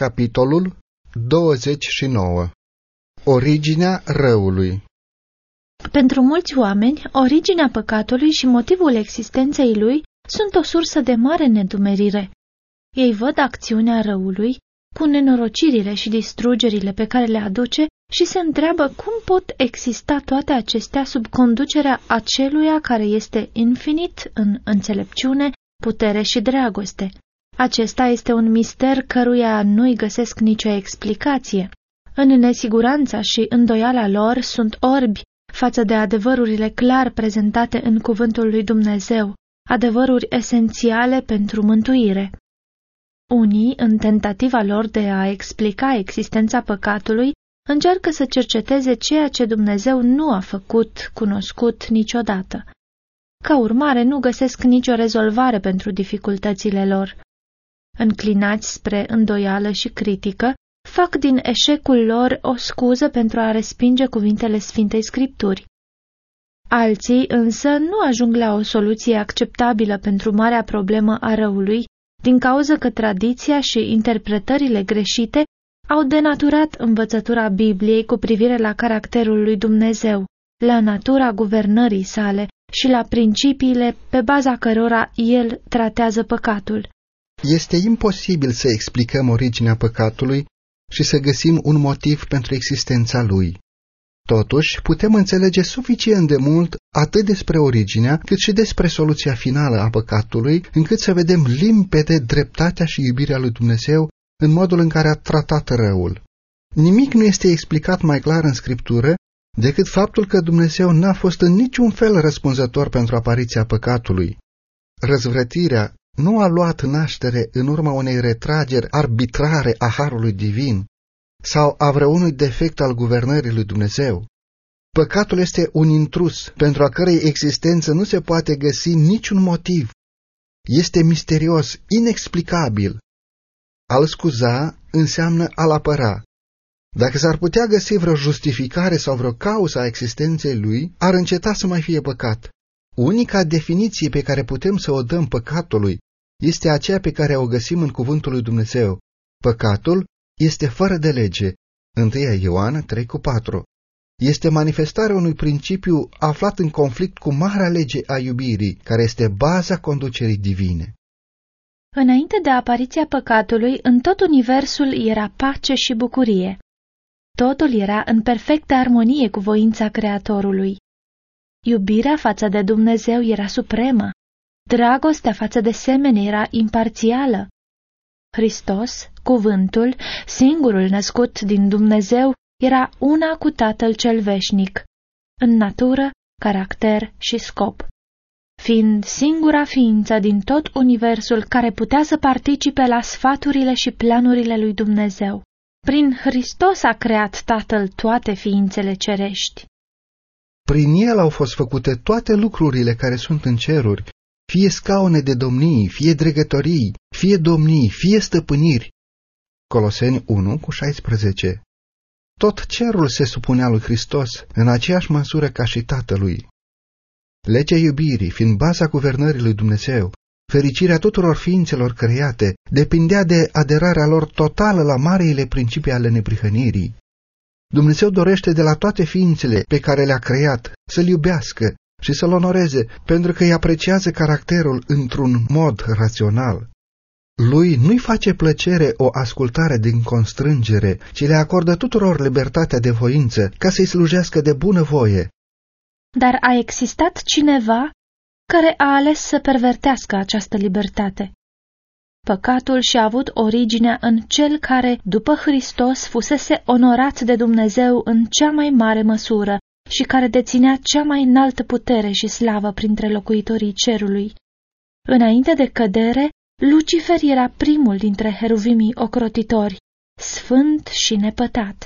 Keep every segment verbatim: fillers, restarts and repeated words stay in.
capitolul douăzeci și nouă. Originea răului. Pentru mulți oameni, originea păcatului și motivul existenței lui sunt o sursă de mare nedumerire. Ei văd acțiunea răului, cu nenorocirile și distrugerile pe care le aduce și se întreabă cum pot exista toate acestea sub conducerea aceluia care este infinit în înțelepciune, putere și dragoste. Acesta este un mister căruia nu-i găsesc nicio explicație. În nesiguranța și îndoiala lor sunt orbi față de adevărurile clar prezentate în cuvântul lui Dumnezeu, adevăruri esențiale pentru mântuire. Unii, în tentativa lor de a explica existența păcatului, încearcă să cerceteze ceea ce Dumnezeu nu a făcut cunoscut niciodată. Ca urmare, nu găsesc nicio rezolvare pentru dificultățile lor. Înclinați spre îndoială și critică, fac din eșecul lor o scuză pentru a respinge cuvintele Sfintei Scripturi. Alții însă nu ajung la o soluție acceptabilă pentru marea problemă a răului, din cauza că tradiția și interpretările greșite au denaturat învățătura Bibliei cu privire la caracterul lui Dumnezeu, la natura guvernării sale și la principiile pe baza cărora el tratează păcatul. Este imposibil să explicăm originea păcatului și să găsim un motiv pentru existența lui. Totuși, putem înțelege suficient de mult atât despre originea, cât și despre soluția finală a păcatului, încât să vedem limpede dreptatea și iubirea lui Dumnezeu în modul în care a tratat răul. Nimic nu este explicat mai clar în Scriptură decât faptul că Dumnezeu n-a fost în niciun fel răspunzător pentru apariția păcatului. Răzvrătirea nu a luat naștere în urma unei retrageri arbitrare a harului divin sau a vreunui defect al guvernării lui Dumnezeu. Păcatul este un intrus pentru a cărei existență nu se poate găsi niciun motiv. Este misterios, inexplicabil. A-l scuza înseamnă a-l apăra. Dacă s-ar putea găsi vreo justificare sau vreo cauză a existenței lui, ar înceta să mai fie păcat. Unica definiție pe care putem să o dăm păcatului este aceea pe care o găsim în cuvântul lui Dumnezeu. Păcatul este fără de lege. întâi Ioan trei cu patru. Este manifestarea unui principiu aflat în conflict cu marea lege a iubirii, care este baza conducerii divine. Înainte de apariția păcatului, în tot universul era pace și bucurie. Totul era în perfectă armonie cu voința Creatorului. Iubirea față de Dumnezeu era supremă. Dragostea față de semeni era imparțială. Hristos, cuvântul, singurul născut din Dumnezeu, era una cu Tatăl cel veșnic, în natură, caracter și scop, fiind singura ființă din tot universul care putea să participe la sfaturile și planurile lui Dumnezeu. Prin Hristos a creat Tatăl toate ființele cerești. Prin el au fost făcute toate lucrurile care sunt în ceruri, fie scaune de domnii, fie dregătorii, fie domnii, fie stăpâniri. Coloseni unu cu șaisprezece. Tot cerul se supunea lui Hristos în aceeași măsură ca și Tatălui. Legea iubirii, fiind baza guvernării lui Dumnezeu, fericirea tuturor ființelor create, depindea de aderarea lor totală la marile principii ale neprihănirii. Dumnezeu dorește de la toate ființele pe care le-a creat să-L iubească și să-L onoreze, pentru că îi apreciază caracterul într-un mod rațional. Lui nu-i face plăcere o ascultare din constrângere, ci le acordă tuturor libertatea de voință ca să-i slujească de bună voie. Dar a existat cineva care a ales să pervertească această libertate. Păcatul și-a avut originea în cel care, după Hristos, fusese onorat de Dumnezeu în cea mai mare măsură și care deținea cea mai înaltă putere și slavă printre locuitorii cerului. Înainte de cădere, Lucifer era primul dintre heruvimii ocrotitori, sfânt și nepătat.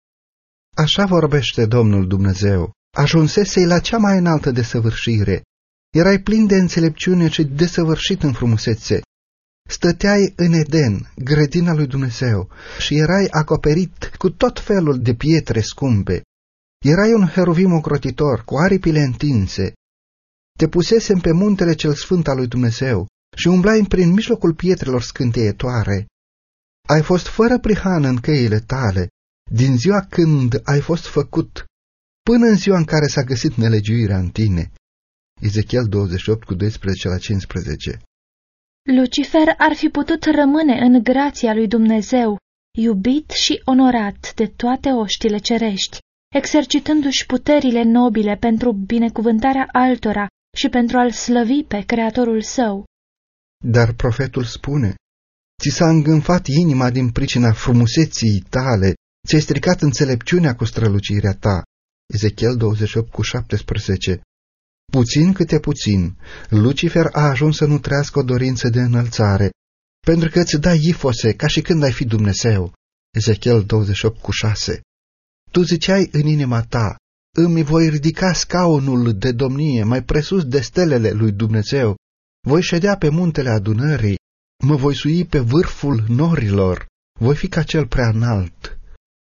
Așa vorbește Domnul Dumnezeu. Ajunsesei la cea mai înaltă desăvârșire. Erai plin de înțelepciune și desăvârșit în frumusețe. Stăteai în Eden, grădina lui Dumnezeu, și erai acoperit cu tot felul de pietre scumpe. Erai un heruvim ocrotitor, cu aripile întinse. Te pusesem pe muntele cel sfânt al lui Dumnezeu și umblai prin mijlocul pietrelor scânteietoare. ai fost fără prihană în căile tale, din ziua când ai fost făcut, până în ziua în care s-a găsit nelegiuirea în tine. Ezechiel douăzeci și opt, cu doisprezece la cincisprezece. Lucifer ar fi putut rămâne în grația lui Dumnezeu, iubit și onorat de toate oștile cerești, exercitându-și puterile nobile pentru binecuvântarea altora și pentru a-l slăvi pe Creatorul său. Dar profetul spune: ți s-a îngânfat inima din pricina frumuseții tale, ți-ai stricat înțelepciunea cu strălucirea ta. Ezechiel douăzeci și opt, cu șaptesprezece. Puțin câte puțin, Lucifer a ajuns să nu trăiască o dorință de înălțare, pentru că îți dai ifose ca și când ai fi Dumnezeu. Ezechiel douăzeci și opt, cu șase. Tu ziceai în inima ta: îmi voi ridica scaunul de domnie mai presus de stelele lui Dumnezeu, voi ședea pe muntele adunării, mă voi sui pe vârful norilor, voi fi ca cel prea înalt.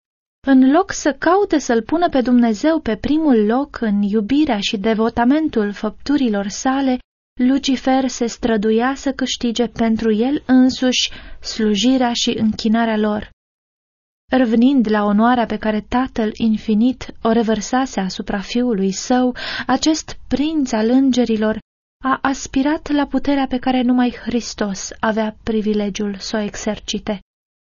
În loc să caute să-L pună pe Dumnezeu pe primul loc în iubirea și devotamentul făpturilor sale, Lucifer se străduia să câștige pentru el însuși slujirea și închinarea lor. Revenind la onoarea pe care Tatăl Infinit o revărsase asupra Fiului Său, acest prinț al îngerilor a aspirat la puterea pe care numai Hristos avea privilegiul să o exercite.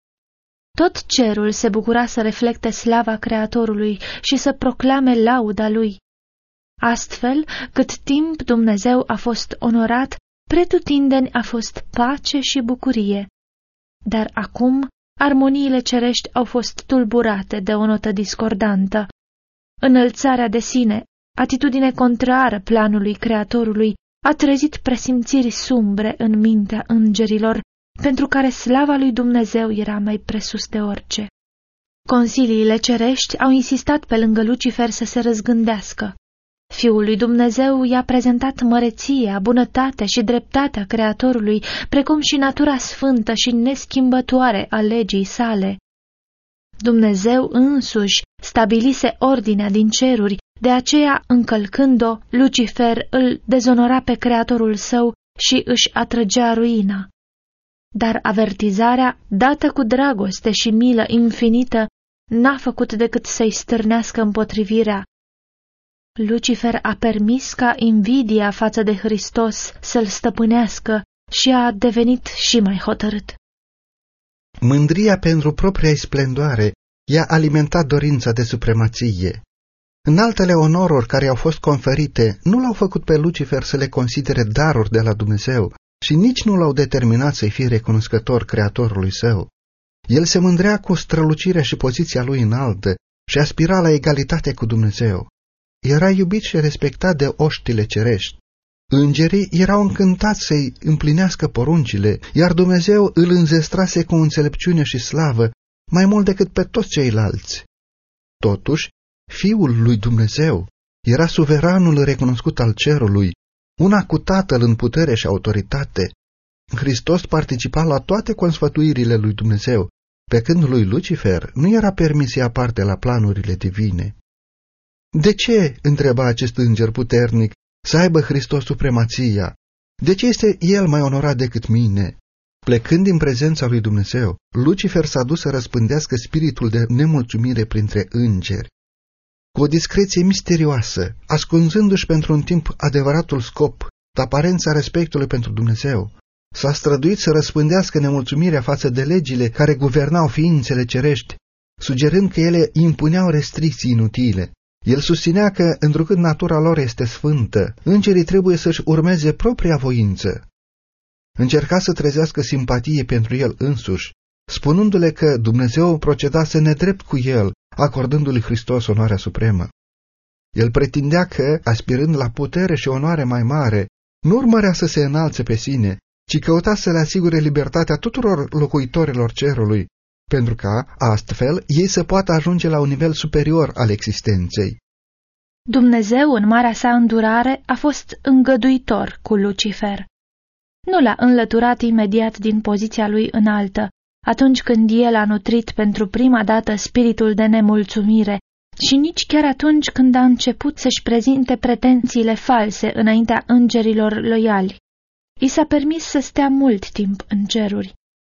Tot cerul se bucura să reflecte slava Creatorului și să proclame lauda Lui. Astfel, cât timp Dumnezeu a fost onorat, pretutindeni a fost pace și bucurie. Dar acum, armoniile cerești au fost tulburate de o notă discordantă. Înălțarea de sine, atitudine contrară planului Creatorului, a trezit presimțiri sumbre în mintea îngerilor, pentru care slava lui Dumnezeu era mai presus de orice. Consiliile cerești au insistat pe lângă Lucifer să se răzgândească. Fiul lui Dumnezeu i-a prezentat măreția, bunătatea și dreptatea Creatorului, precum și natura sfântă și neschimbătoare a legii sale. Dumnezeu însuși stabilise ordinea din ceruri, de aceea, încălcând-o, Lucifer îl dezonora pe Creatorul său și își atrăgea ruina. Dar avertizarea, dată cu dragoste și milă infinită, n-a făcut decât să-i stârnească împotrivirea. Lucifer a permis ca invidia față de Hristos să-l stăpânească și a devenit și mai hotărât. Mândria pentru propria splendoare i-a alimentat dorința de supremație. Înaltele onoruri care i-au fost conferite nu l-au făcut pe Lucifer să le considere daruri de la Dumnezeu și nici nu l-au determinat să-i fie recunoscător Creatorului său. El se mândrea cu strălucirea și poziția lui înaltă și aspira la egalitate cu Dumnezeu. Era iubit și respectat de oștile cerești. Îngerii erau încântați să-i împlinească poruncile, iar Dumnezeu îl înzestrase cu înțelepciune și slavă mai mult decât pe toți ceilalți. Totuși, Fiul lui Dumnezeu era suveranul recunoscut al cerului, una cu Tatăl în putere și autoritate. Hristos participa la toate consfătuirile lui Dumnezeu, pe când lui Lucifer nu era permis să ia parte la planurile divine. De ce, întreba acest înger puternic, să aibă Hristos supremația? De ce este El mai onorat decât mine? Plecând din prezența lui Dumnezeu, Lucifer s-a dus să răspândească spiritul de nemulțumire printre îngeri. Cu o discreție misterioasă, ascunzându-și pentru un timp adevăratul scop, aparența respectului pentru Dumnezeu, s-a străduit să răspândească nemulțumirea față de legile care guvernau ființele cerești, sugerând că ele impuneau restricții inutile. El susținea că, întrucât natura lor este sfântă, îngerii trebuie să-și urmeze propria voință. Încerca să trezească simpatie pentru el însuși, spunându-le că Dumnezeu procedase nedrept cu el, acordându-lui Hristos onoarea supremă. El pretindea că, aspirând la putere și onoare mai mare, nu urmărea să se înalțe pe sine, ci căuta să le asigure libertatea tuturor locuitorilor cerului, pentru ca, astfel, ei să poată ajunge la un nivel superior al existenței. Dumnezeu, în marea sa îndurare, a fost îngăduitor cu Lucifer. Nu l-a înlăturat imediat din poziția lui înaltă, atunci când el a nutrit pentru prima dată spiritul de nemulțumire și nici chiar atunci când a început să-și prezinte pretențiile false înaintea îngerilor loiali. I s-a permis să stea mult timp în ceruri.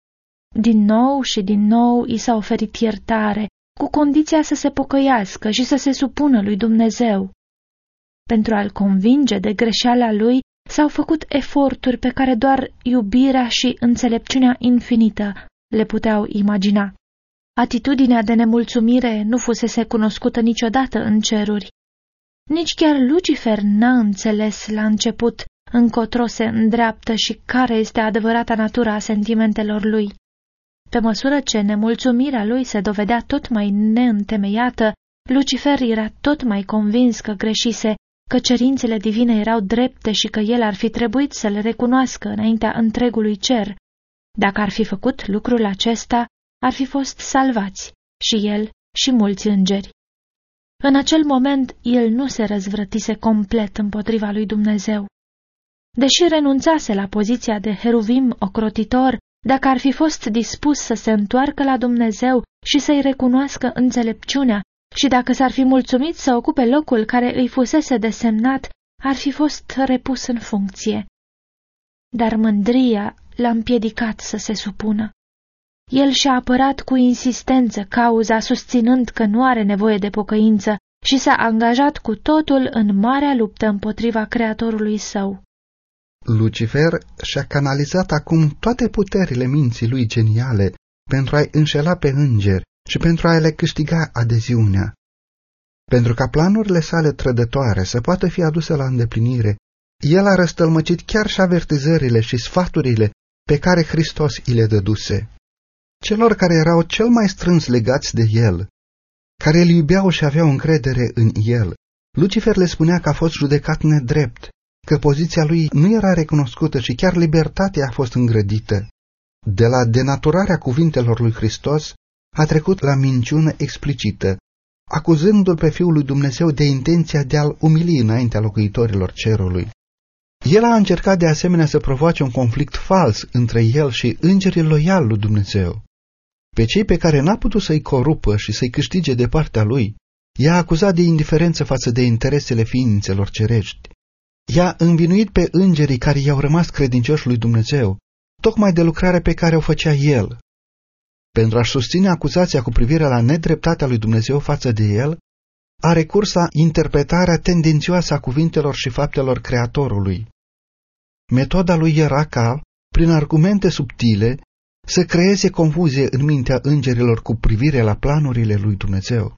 Din nou și din nou i s-a oferit iertare, cu condiția să se pocăiască și să se supună lui Dumnezeu. Pentru a-l convinge de greșeala lui, s-au făcut eforturi pe care doar iubirea și înțelepciunea infinită le puteau imagina. Atitudinea de nemulțumire nu fusese cunoscută niciodată în ceruri. Nici chiar Lucifer n-a înțeles la început încotro se îndreaptă și care este adevărata natura a sentimentelor lui. Pe măsură ce nemulțumirea lui se dovedea tot mai neîntemeiată, Lucifer era tot mai convins că greșise, că cerințele divine erau drepte și că el ar fi trebuit să le recunoască înaintea întregului cer. Dacă ar fi făcut lucrul acesta, ar fi fost salvați, și el și mulți îngeri. În acel moment, el nu se răzvrătise complet împotriva lui Dumnezeu. Deși renunțase la poziția de heruvim ocrotitor, dacă ar fi fost dispus să se întoarcă la Dumnezeu și să-i recunoască înțelepciunea, și dacă s-ar fi mulțumit să ocupe locul care îi fusese desemnat, ar fi fost repus în funcție. Dar mândria l-a împiedicat să se supună. El și-a apărat cu insistență cauza, susținând că nu are nevoie de pocăință și s-a angajat cu totul în marea luptă împotriva Creatorului său. Lucifer și-a canalizat acum toate puterile minții lui geniale pentru a-i înșela pe îngeri și pentru a le câștiga adeziunea. Pentru ca planurile sale trădătoare să poată fi aduse la îndeplinire, el a răstălmăcit chiar și avertizările și sfaturile pe care Hristos îi le dăduse. Celor care erau cel mai strâns legați de el, care îl iubeau și aveau încredere în el, Lucifer le spunea că a fost judecat nedrept, că poziția lui nu era recunoscută și chiar libertatea a fost îngrădită. De la denaturarea cuvintelor lui Hristos a trecut la minciună explicită, acuzându-l pe Fiul lui Dumnezeu de intenția de a-l umili înaintea locuitorilor cerului. El a încercat de asemenea să provoace un conflict fals între el și îngerii loiali lui Dumnezeu. Pe cei pe care n-a putut să-i corupă și să-i câștige de partea lui, i-a acuzat de indiferență față de interesele ființelor cerești. I-a învinuit pe îngerii care i-au rămas credincioși lui Dumnezeu, tocmai de lucrarea pe care o făcea el. Pentru a-și susține acuzația cu privire la nedreptatea lui Dumnezeu față de el, a recurs la interpretarea tendențioasă a cuvintelor și faptelor Creatorului. Metoda lui era ca, prin argumente subtile, să creeze confuzie în mintea îngerilor cu privire la planurile lui Dumnezeu.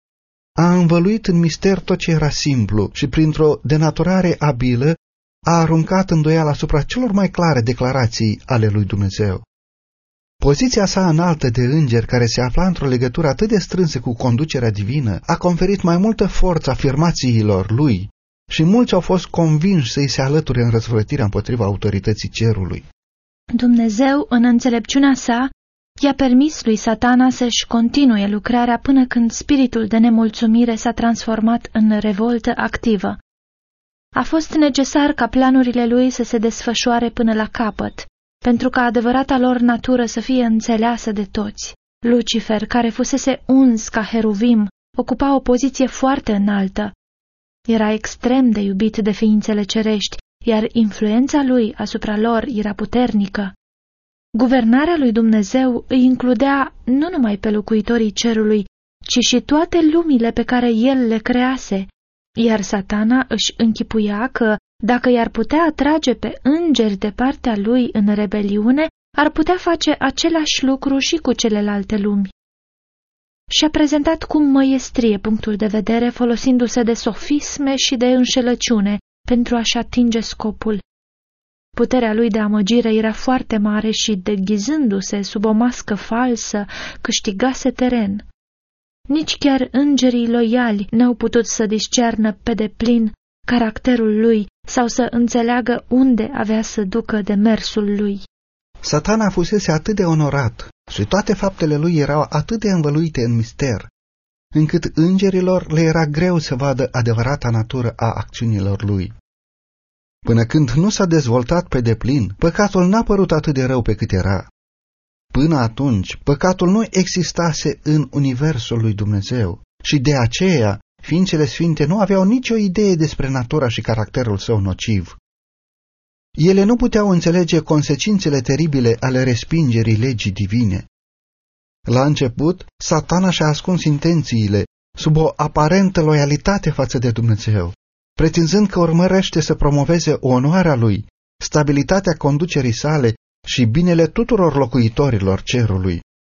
A învăluit în mister tot ce era simplu și, printr-o denaturare abilă, a aruncat îndoială asupra celor mai clare declarații ale lui Dumnezeu. Poziția sa înaltă de înger, care se afla într-o legătură atât de strânsă cu conducerea divină, a conferit mai multă forță afirmațiilor lui și mulți au fost convinși să-i se alăture în răzvrătirea împotriva autorității cerului. Dumnezeu, în înțelepciunea sa, i-a permis lui Satana să-și continue lucrarea până când spiritul de nemulțumire s-a transformat în revoltă activă. A fost necesar ca planurile lui să se desfășoare până la capăt, pentru ca adevărata lor natură să fie înțeleasă de toți. Lucifer, care fusese uns ca heruvim, ocupa o poziție foarte înaltă. Era extrem de iubit de ființele cerești, iar influența lui asupra lor era puternică. Guvernarea lui Dumnezeu îi includea nu numai pe locuitorii cerului, ci și toate lumile pe care el le crease, iar Satana își închipuia că, dacă i-ar putea atrage pe îngeri de partea lui în rebeliune, ar putea face același lucru și cu celelalte lumi. Și-a prezentat cu măiestrie punctul de vedere, folosindu-se de sofisme și de înșelăciune pentru a-și atinge scopul. Puterea lui de amăgire era foarte mare și, deghizându-se sub o mască falsă, câștigase teren. Nici chiar îngerii loiali n-au putut să discearnă pe deplin caracterul lui sau să înțeleagă unde avea să ducă demersul lui. Satana fusese atât de onorat și toate faptele lui erau atât de învăluite în mister, încât îngerilor le era greu să vadă adevărata natură a acțiunilor lui. Până când nu s-a dezvoltat pe deplin, păcatul n-a părut atât de rău pe cât era. Până atunci, păcatul nu existase în universul lui Dumnezeu și de aceea ființele sfinte nu aveau nicio idee despre natura și caracterul său nociv. Ele nu puteau înțelege consecințele teribile ale respingerii legii divine. La început, Satana și-a ascuns intențiile sub o aparentă loialitate față de Dumnezeu, pretinzând că urmărește să promoveze onoarea lui, stabilitatea conducerii sale și binele tuturor locuitorilor cerului.